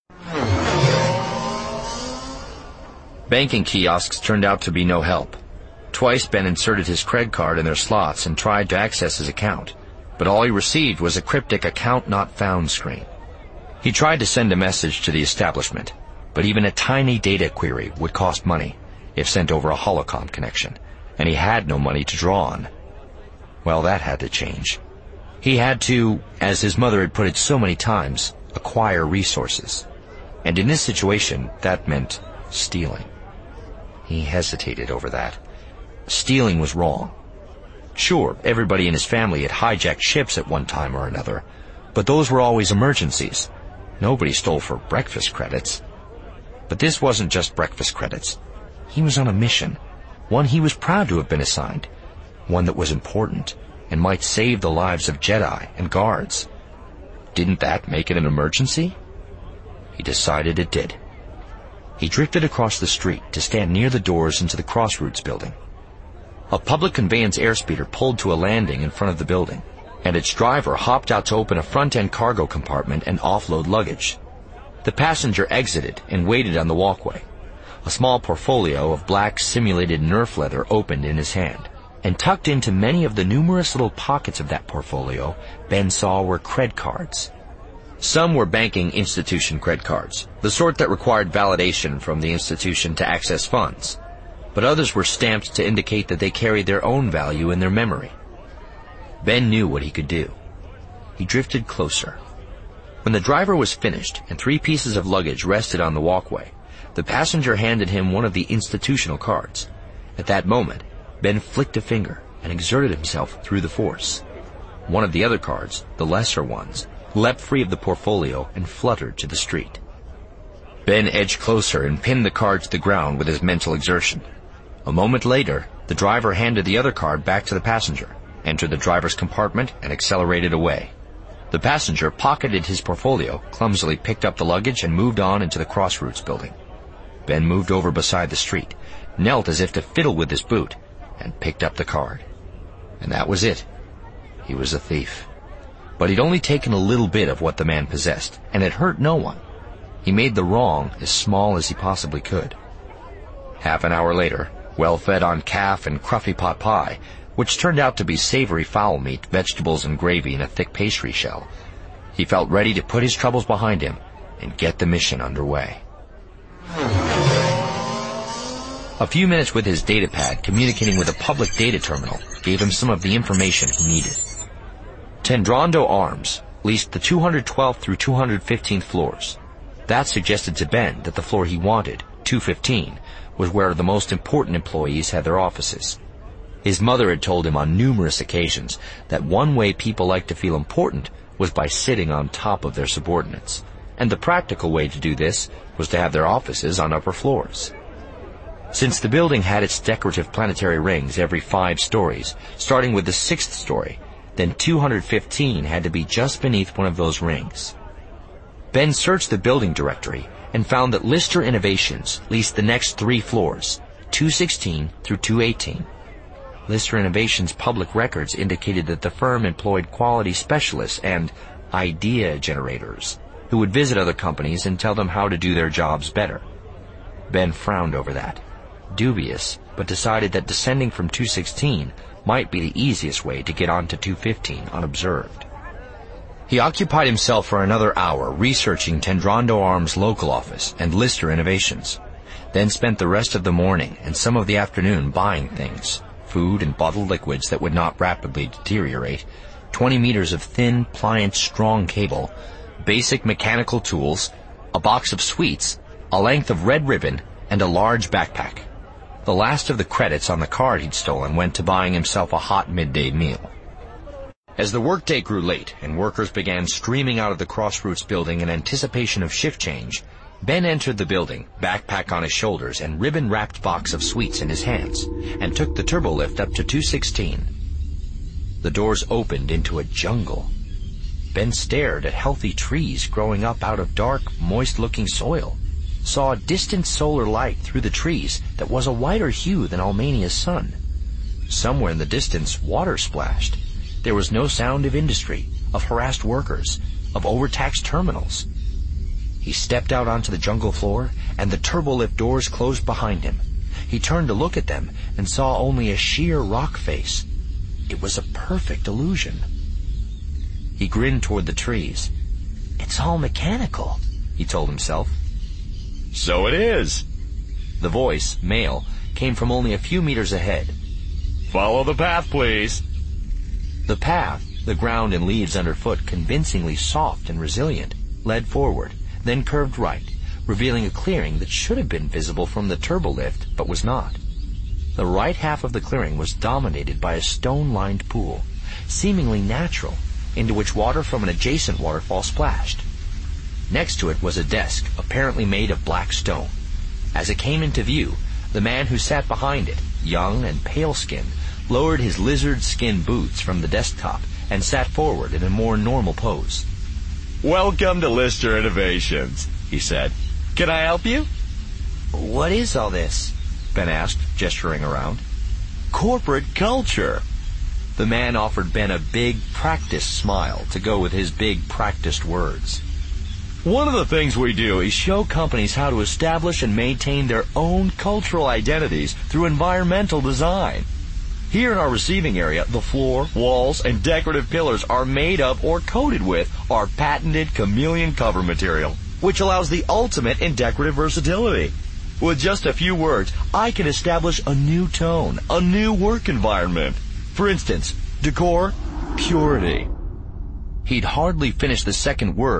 Banking kiosks turned out to be no help. Twice Ben inserted his cred card in their slots and tried to access his account, but all he received was a cryptic "account not found" screen. He tried to send a message to the establishment, but even a tiny data query would cost money if sent over a holocom connection, and he had no money to draw on. Well, that had to change. He had to, as his mother had put it so many times, acquire resources. And in this situation, that meant stealing. He hesitated over that. Stealing was wrong. Sure, everybody in his family had hijacked ships at one time or another, but those were always emergencies. Nobody stole for breakfast credits. But this wasn't just breakfast credits. He was on a mission, one he was proud to have been assigned, one that was important and might save the lives of Jedi and guards. Didn't that make it an emergency? He decided it did. He drifted across the street to stand near the doors into the Crossroads building. A public conveyance airspeeder pulled to a landing in front of the building, and its driver hopped out to open a front-end cargo compartment and offload luggage. The passenger exited and waited on the walkway. A small portfolio of black simulated Nerf leather opened in his hand, and tucked into many of the numerous little pockets of that portfolio, Ben saw were cred cards. Some were banking institution cred cards, the sort that required validation from the institution to access funds, but others were stamped to indicate that they carried their own value in their memory. Ben knew what he could do. He drifted closer. When the driver was finished and 3 pieces of luggage rested on the walkway, the passenger handed him one of the institutional cards. At that moment, Ben flicked a finger and exerted himself through the force. One of the other cards, the lesser ones, leapt free of the portfolio and fluttered to the street. Ben edged closer and pinned the card to the ground with his mental exertion. A moment later, the driver handed the other card back to the passenger, entered the driver's compartment, and accelerated away. The passenger pocketed his portfolio, clumsily picked up the luggage, and moved on into the Crossroads building. Ben moved over beside the street, knelt as if to fiddle with his boot, and picked up the card. And that was it. He was a thief. But he'd only taken a little bit of what the man possessed, and it hurt no one. He made the wrong as small as he possibly could. Half an hour later, well fed on calf and cruffy pot pie, which turned out to be savory fowl meat, vegetables, and gravy in a thick pastry shell, he felt ready to put his troubles behind him and get the mission underway. A few minutes with his datapad communicating with a public data terminal gave him some of the information he needed. Tendrando Arms leased the 212th through 215th floors. That suggested to Ben that the floor he wanted, 215, was where the most important employees had their offices. His mother had told him on numerous occasions that one way people liked to feel important was by sitting on top of their subordinates, and the practical way to do this was to have their offices on upper floors. Since the building had its decorative planetary rings every 5 stories, starting with the 6th story, then 215 had to be just beneath one of those rings. Ben searched the building directory and found that Lister Innovations leased the next 3 floors, 216 through 218. Lister Innovations' public records indicated that the firm employed quality specialists and idea generators who would visit other companies and tell them how to do their jobs better. Ben frowned over that, dubious, but decided that descending from 216 might be the easiest way to get onto 215 unobserved. He occupied himself for another hour researching Tendrando Arms' local office and Lister Innovations, then spent the rest of the morning and some of the afternoon buying things, food and bottled liquids that would not rapidly deteriorate, 20 meters of thin, pliant, strong cable, basic mechanical tools, a box of sweets, a length of red ribbon, and a large backpack. The last of the credits on the card he'd stolen went to buying himself a hot midday meal. As the workday grew late and workers began streaming out of the Crossroads building in anticipation of shift change, Ben entered the building, backpack on his shoulders and ribbon-wrapped box of sweets in his hands, and took the turbo lift up to 216. The doors opened into a jungle. Ben stared at healthy trees growing up out of dark, moist-looking soil, saw a distant solar light through the trees that was a whiter hue than Almania's sun. Somewhere in the distance, water splashed. There was no sound of industry, of harassed workers, of overtaxed terminals. He stepped out onto the jungle floor, and the turbolift doors closed behind him. He turned to look at them and saw only a sheer rock face. It was a perfect illusion. He grinned toward the trees. "It's all mechanical," he told himself. So it is. The voice, male, came from only a few meters ahead. Follow the path, please. The path, the ground and leaves underfoot convincingly soft and resilient, led forward, then curved right, revealing a clearing that should have been visible from the turbolift, but was not. The right half of the clearing was dominated by a stone-lined pool, seemingly natural, into which water from an adjacent waterfall splashed. Next to it was a desk, apparently made of black stone. As it came into view, the man who sat behind it, young and pale-skinned, lowered his lizard-skin boots from the desktop and sat forward in a more normal pose. Welcome to Lister Innovations, he said. Can I help you? "What is all this?" Ben asked, gesturing around. Corporate culture. The man offered Ben a big, practiced smile to go with his big, practiced words. One of the things we do is show companies how to establish and maintain their own cultural identities through environmental design. Here in our receiving area, the floor, walls, and decorative pillars are made of or coated with our patented chameleon cover material, which allows the ultimate in decorative versatility. With just a few words, I can establish a new tone, a new work environment. For instance, decor, purity. He'd hardly finished the second word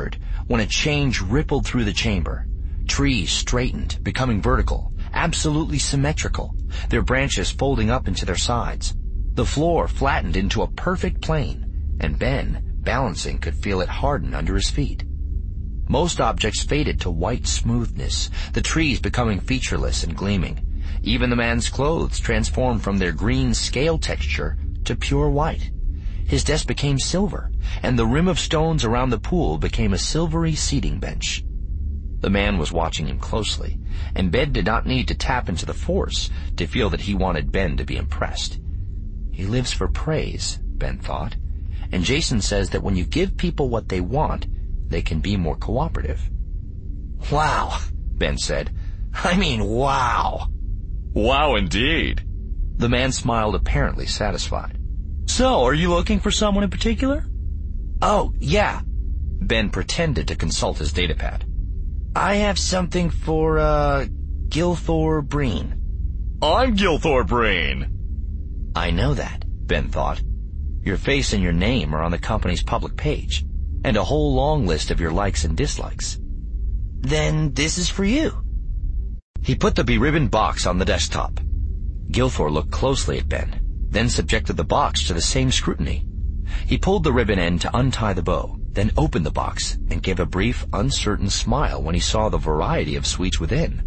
when a change rippled through the chamber. Trees straightened, becoming vertical, absolutely symmetrical, their branches folding up into their sides. The floor flattened into a perfect plane, and Ben, balancing, could feel it harden under his feet. Most objects faded to white smoothness, the trees becoming featureless and gleaming. Even the man's clothes transformed from their green scale texture to pure white. His desk became silver, and the rim of stones around the pool became a silvery seating bench. The man was watching him closely, and Ben did not need to tap into the Force to feel that he wanted Ben to be impressed. He lives for praise, Ben thought, and Jason says that when you give people what they want, they can be more cooperative. Wow, Ben said. I mean, wow. Wow, indeed. The man smiled, apparently satisfied. So, are you looking for someone in particular? Oh, yeah. Ben pretended to consult his datapad. I have something for, Gilthor Breen. I'm Gilthor Breen. I know that, Ben thought. Your face and your name are on the company's public page, and a whole long list of your likes and dislikes. Then this is for you. He put the beribboned box on the desktop. Gilthor looked closely at Ben, then subjected the box to the same scrutiny. He pulled the ribbon end to untie the bow, then opened the box and gave a brief, uncertain smile when he saw the variety of sweets within.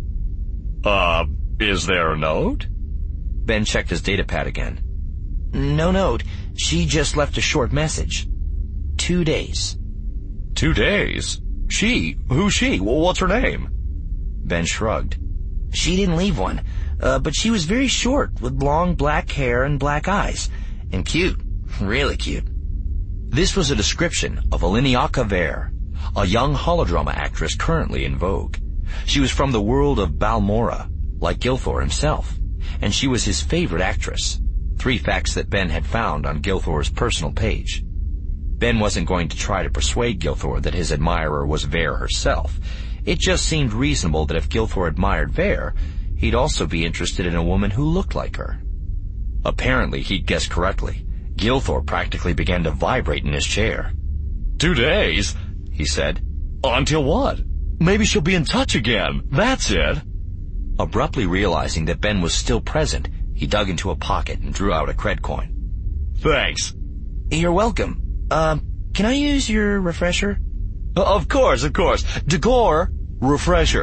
Is there a note? Ben checked his datapad again. No note. She just left a short message. 2 days. 2 days? She? Who's she? What's her name? Ben shrugged. She didn't leave one, but she was very short, with long black hair and black eyes. And cute. Really cute. This was a description of Aliniaka Vare, a young holodrama actress currently in vogue. She was from the world of Balmora, like Gilthor himself, and she was his favorite actress. 3 facts that Ben had found on Gilthor's personal page. Ben wasn't going to try to persuade Gilthor that his admirer was Vare herself. It just seemed reasonable that if Gilthor admired Vare, he'd also be interested in a woman who looked like her. Apparently, he'd guessed correctly. Gilthor practically began to vibrate in his chair. 2 days? He said. Until what? Maybe she'll be in touch again. That's it. Abruptly realizing that Ben was still present, he dug into a pocket and drew out a cred coin. Thanks. You're welcome. Can I use your refresher? Of course. Degor, refresher.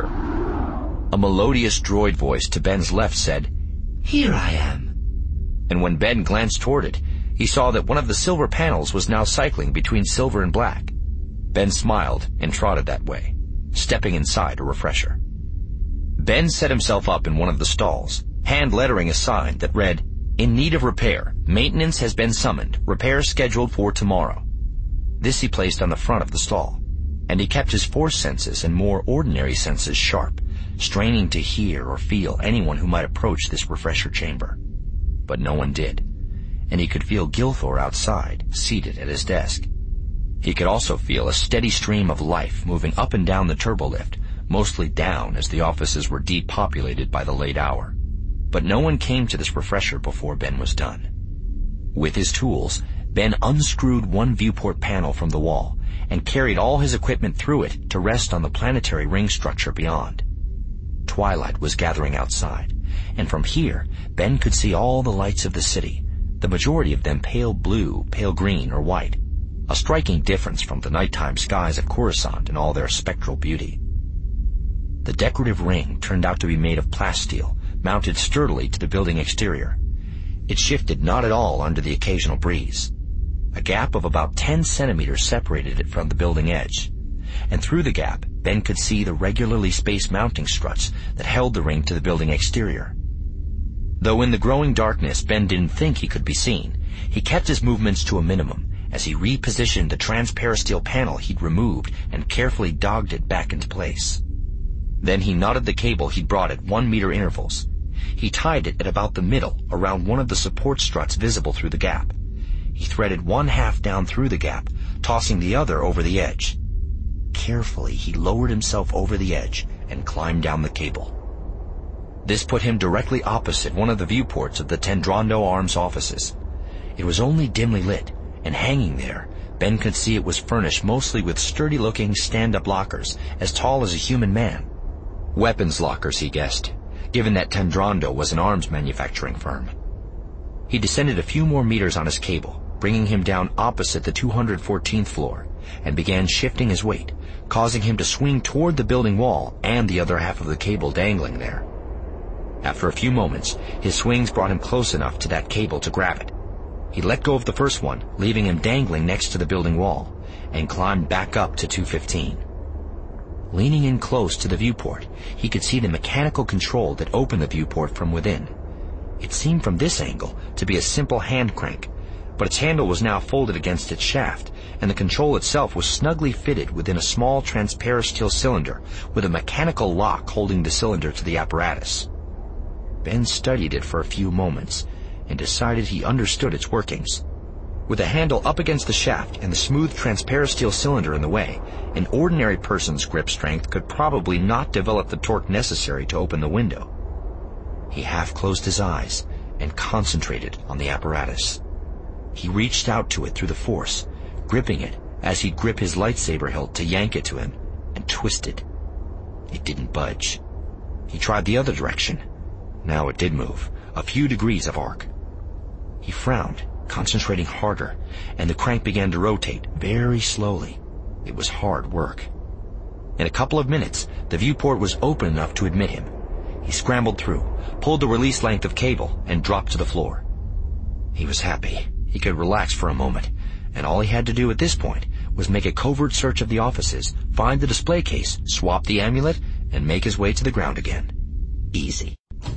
A melodious droid voice to Ben's left said, Here I am. And when Ben glanced toward it, he saw that one of the silver panels was now cycling between silver and black. Ben smiled and trotted that way, stepping inside a refresher. Ben set himself up in one of the stalls, hand lettering a sign that read, In need of repair. Maintenance has been summoned. Repair scheduled for tomorrow. This he placed on the front of the stall, and he kept his Force senses and more ordinary senses sharp, straining to hear or feel anyone who might approach this refresher chamber. But no one did, and he could feel Gilthor outside, seated at his desk. He could also feel a steady stream of life moving up and down the turbolift, mostly down as the offices were depopulated by the late hour. But no one came to this refresher before Ben was done. With his tools, Ben unscrewed one viewport panel from the wall and carried all his equipment through it to rest on the planetary ring structure beyond. Twilight was gathering outside, and from here, Ben could see all the lights of the city, the majority of them pale blue, pale green, or white, a striking difference from the nighttime skies of Coruscant in all their spectral beauty. The decorative ring turned out to be made of plasteel, mounted sturdily to the building exterior. It shifted not at all under the occasional breeze. A gap of about 10 centimeters separated it from the building edge, and through the gap, Ben could see the regularly spaced mounting struts that held the ring to the building exterior. Though in the growing darkness Ben didn't think he could be seen, he kept his movements to a minimum as he repositioned the transparasteel panel he'd removed and carefully dogged it back into place. Then he knotted the cable he'd brought at 1 meter intervals. He tied it at about the middle, around one of the support struts visible through the gap. He threaded one half down through the gap, tossing the other over the edge. Carefully, he lowered himself over the edge and climbed down the cable. This put him directly opposite one of the viewports of the Tendrondo Arms offices. It was only dimly lit, and hanging there, Ben could see it was furnished mostly with sturdy-looking stand-up lockers as tall as a human man. Weapons lockers, he guessed, given that Tendrando was an arms manufacturing firm. He descended a few more meters on his cable, bringing him down opposite the 214th floor, and began shifting his weight, causing him to swing toward the building wall and the other half of the cable dangling there. After a few moments, his swings brought him close enough to that cable to grab it. He let go of the first one, leaving him dangling next to the building wall, and climbed back up to 215. Leaning in close to the viewport, he could see the mechanical control that opened the viewport from within. It seemed from this angle to be a simple hand crank, but its handle was now folded against its shaft, and the control itself was snugly fitted within a small transparent steel cylinder with a mechanical lock holding the cylinder to the apparatus. Ben studied it for a few moments and decided he understood its workings. With the handle up against the shaft and the smooth transparent steel cylinder in the way, an ordinary person's grip strength could probably not develop the torque necessary to open the window. He half closed his eyes and concentrated on the apparatus. He reached out to it through the force, gripping it as he'd grip his lightsaber hilt to yank it to him, and twisted. It didn't budge. He tried the other direction. Now it did move, a few degrees of arc. He frowned, concentrating harder, and the crank began to rotate very slowly. It was hard work. In a couple of minutes, the viewport was open enough to admit him. He scrambled through, pulled the release length of cable, and dropped to the floor. He was happy. He could relax for a moment, and all he had to do at this point was make a covert search of the offices, find the display case, swap the amulet, and make his way to the ground again. Easy.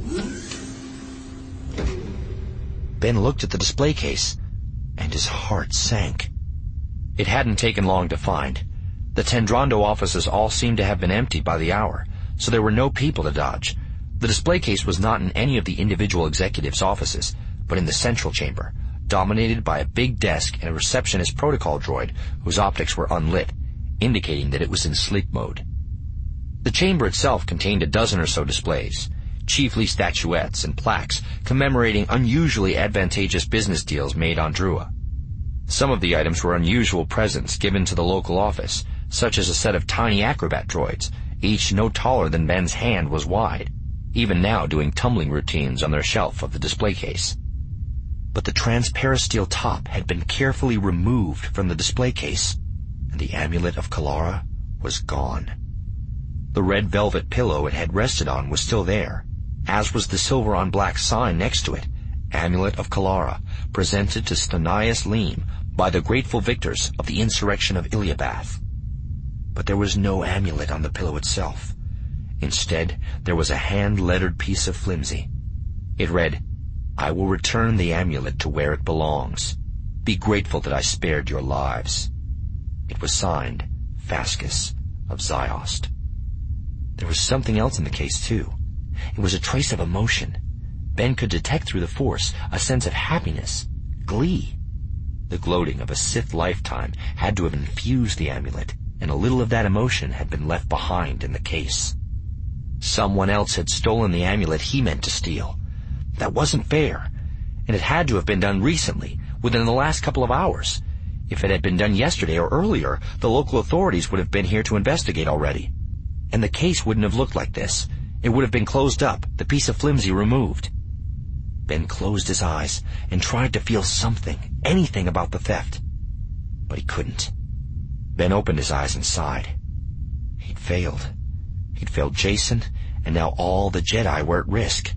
Ben looked at the display case, and his heart sank. It hadn't taken long to find. The Tendrando offices all seemed to have been emptied by the hour, so there were no people to dodge. The display case was not in any of the individual executives' offices, but in the central chamber, dominated by a big desk and a receptionist protocol droid whose optics were unlit, indicating that it was in sleep mode. The chamber itself contained a dozen or so displays, chiefly statuettes and plaques commemorating unusually advantageous business deals made on Drua. Some of the items were unusual presents given to the local office, such as a set of tiny acrobat droids, each no taller than Ben's hand was wide, even now doing tumbling routines on their shelf of the display case. But the transparent steel top had been carefully removed from the display case, and the amulet of Kalara was gone. The red velvet pillow it had rested on was still there, as was the silver-on-black sign next to it, Amulet of Kalara, presented to Stanias Leem by the grateful victors of the insurrection of Iliabath. But there was no amulet on the pillow itself. Instead, there was a hand-lettered piece of flimsy. It read, "I will return the amulet to where it belongs. Be grateful that I spared your lives." It was signed, Fascus of Ziost. There was something else in the case, too. It was a trace of emotion. Ben could detect through the force a sense of happiness, glee. The gloating of a Sith lifetime had to have infused the amulet, and a little of that emotion had been left behind in the case. Someone else had stolen the amulet he meant to steal. That wasn't fair, and it had to have been done recently, within the last couple of hours. If it had been done yesterday or earlier, the local authorities would have been here to investigate already. And the case wouldn't have looked like this. It would have been closed up, the piece of flimsy removed. Ben closed his eyes and tried to feel something, anything about the theft. But he couldn't. Ben opened his eyes and sighed. He'd failed. He'd failed Jacen, and now all the Jedi were at risk.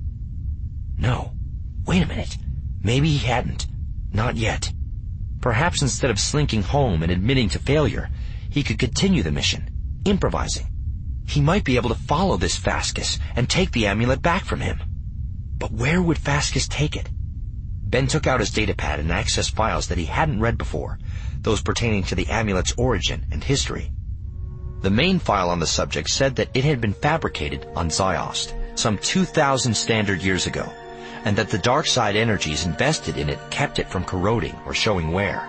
No. Wait a minute. Maybe he hadn't. Not yet. Perhaps instead of slinking home and admitting to failure, he could continue the mission, improvising. He might be able to follow this Fascus and take the amulet back from him. But where would Fascus take it? Ben took out his datapad and accessed files that he hadn't read before, those pertaining to the amulet's origin and history. The main file on the subject said that it had been fabricated on Ziost some 2,000 standard years ago, and that the dark side energies invested in it kept it from corroding or showing wear.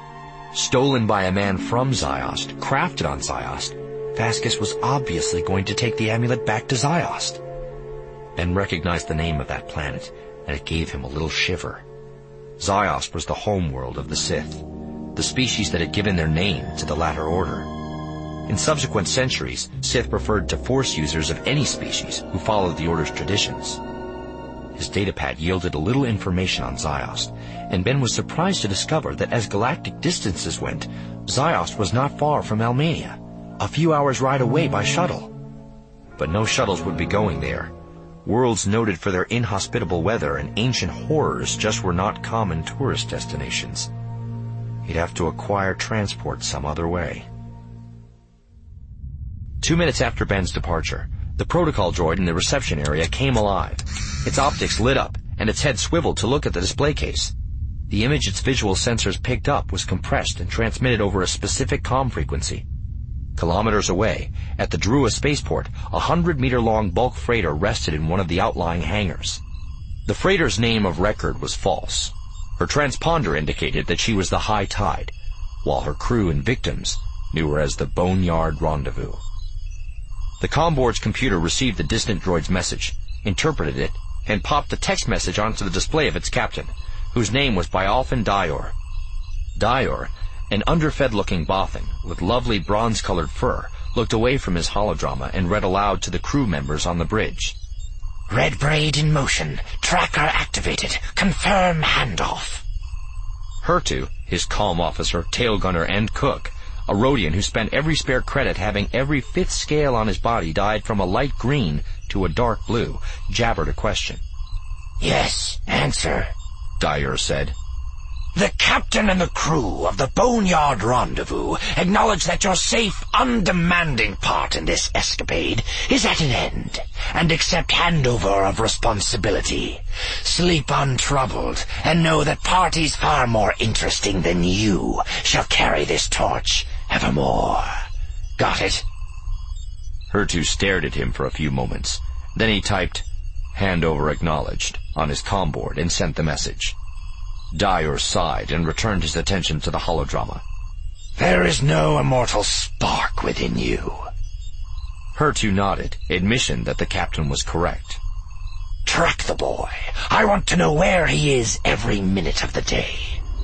Stolen by a man from Ziost, crafted on Ziost, Fascus was obviously going to take the amulet back to Ziost. Ben recognized the name of that planet, and it gave him a little shiver. Ziost was the homeworld of the Sith. the species that had given their name to the latter order. In subsequent centuries, Sith referred to Force users of any species who followed the Order's traditions. His datapad yielded a little information on Ziost, and Ben was surprised to discover that as galactic distances went, Ziost was not far from Almania, a few hours' ride away by shuttle. But no shuttles would be going there. Worlds noted for their inhospitable weather and ancient horrors just were not common tourist destinations. He'd have to acquire transport some other way. 2 minutes after Ben's departure, the protocol droid in the reception area came alive. Its optics lit up, and its head swiveled to look at the display case. The image its visual sensors picked up was compressed and transmitted over a specific comm frequency. Kilometers away, at the Drua spaceport, a 100-meter-long bulk freighter rested in one of the outlying hangars. The freighter's name of record was false. Her transponder indicated that she was the High Tide, while her crew and victims knew her as the Boneyard Rendezvous. The comboard's computer received the distant droid's message, interpreted it, and popped the text message onto the display of its captain, whose name was Bialfin Daior. Daior, an underfed-looking Bothan with lovely bronze-colored fur, looked away from his holodrama and read aloud to the crew members on the bridge. Red braid in motion. Tracker activated. Confirm handoff. Hertu, his comm officer, tail gunner, and cook, a Rodian who spent every spare credit having every fifth scale on his body dyed from a light green to a dark blue, jabbered a question. Yes, answer, Daior said. The captain and the crew of the Boneyard Rendezvous acknowledge that your safe, undemanding part in this escapade is at an end, and accept handover of responsibility. Sleep untroubled, and know that parties far more interesting than you shall carry this torch evermore. Got it? Hertu stared at him for a few moments. Then he typed, "Handover acknowledged," on his comboard and sent the message. Daior sighed and returned his attention to the holodrama. There is no immortal spark within you. Hertu nodded, admission that the captain was correct. Track the boy. I want to know where he is every minute of the day.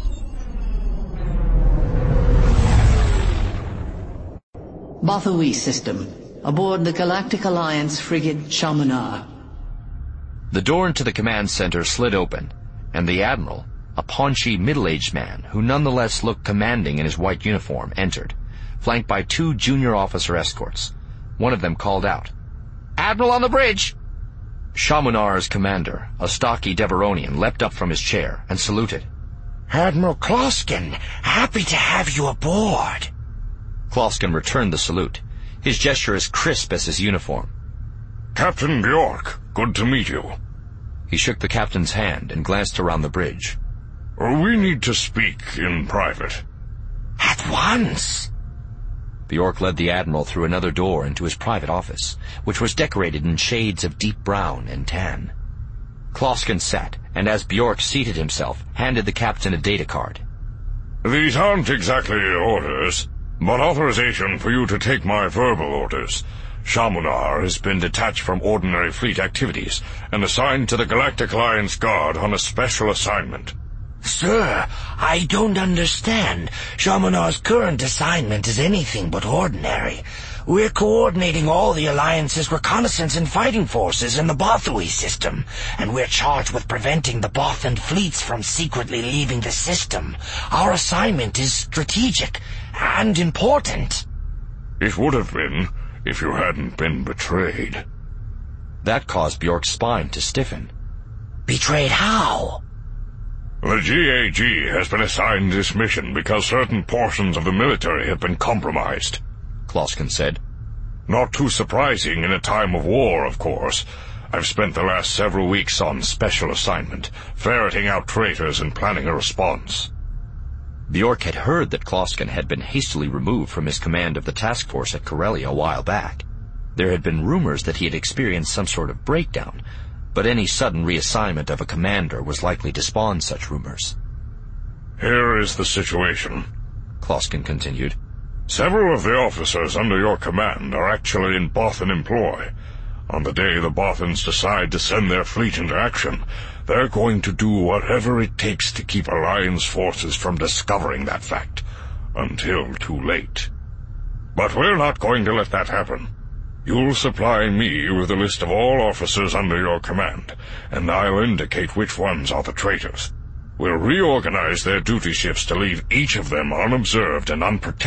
Bothui system, aboard the Galactic Alliance frigate Shamunar. The door into the command center slid open, and the Admiral, a paunchy, middle-aged man who nonetheless looked commanding in his white uniform, entered, flanked by 2 junior officer escorts. One of them called out, "Admiral on the bridge!" Shamunar's commander, a stocky Deveronian, leapt up from his chair and saluted. Admiral Kloskin, happy to have you aboard. Kloskin returned the salute, his gesture as crisp as his uniform. Captain Bjork, good to meet you. He shook the captain's hand and glanced around the bridge. We need to speak in private. At once. Bjork led the Admiral through another door into his private office, which was decorated in shades of deep brown and tan. Kloskin sat, and as Bjork seated himself, handed the captain a data card. These aren't exactly orders, but authorization for you to take my verbal orders. Shamunar has been detached from ordinary fleet activities and assigned to the Galactic Alliance Guard on a special assignment. Sir, I don't understand. Shamunar's current assignment is anything but ordinary. We're coordinating all the Alliance's reconnaissance and fighting forces in the Bothui system, and we're charged with preventing the Bothan fleets from secretly leaving the system. Our assignment is strategic and important. It would have been if you hadn't been betrayed. That caused Bjork's spine to stiffen. Betrayed how? The GAG has been assigned this mission because certain portions of the military have been compromised, Kloskin said. Not too surprising in a time of war, of course. I've spent the last several weeks on special assignment, ferreting out traitors and planning a response. Bjork had heard that Kloskin had been hastily removed from his command of the task force at Corellia a while back. There had been rumors that he had experienced some sort of breakdown, but any sudden reassignment of a commander was likely to spawn such rumors. Here is the situation, Kloskin continued. Several of the officers under your command are actually in Bothan employ. On the day the Bothans decide to send their fleet into action, they're going to do whatever it takes to keep Alliance forces from discovering that fact. until too late. But we're not going to let that happen. You'll supply me with a list of all officers under your command, and I'll indicate which ones are the traitors. We'll reorganize their duty shifts to leave each of them unobserved and unprotected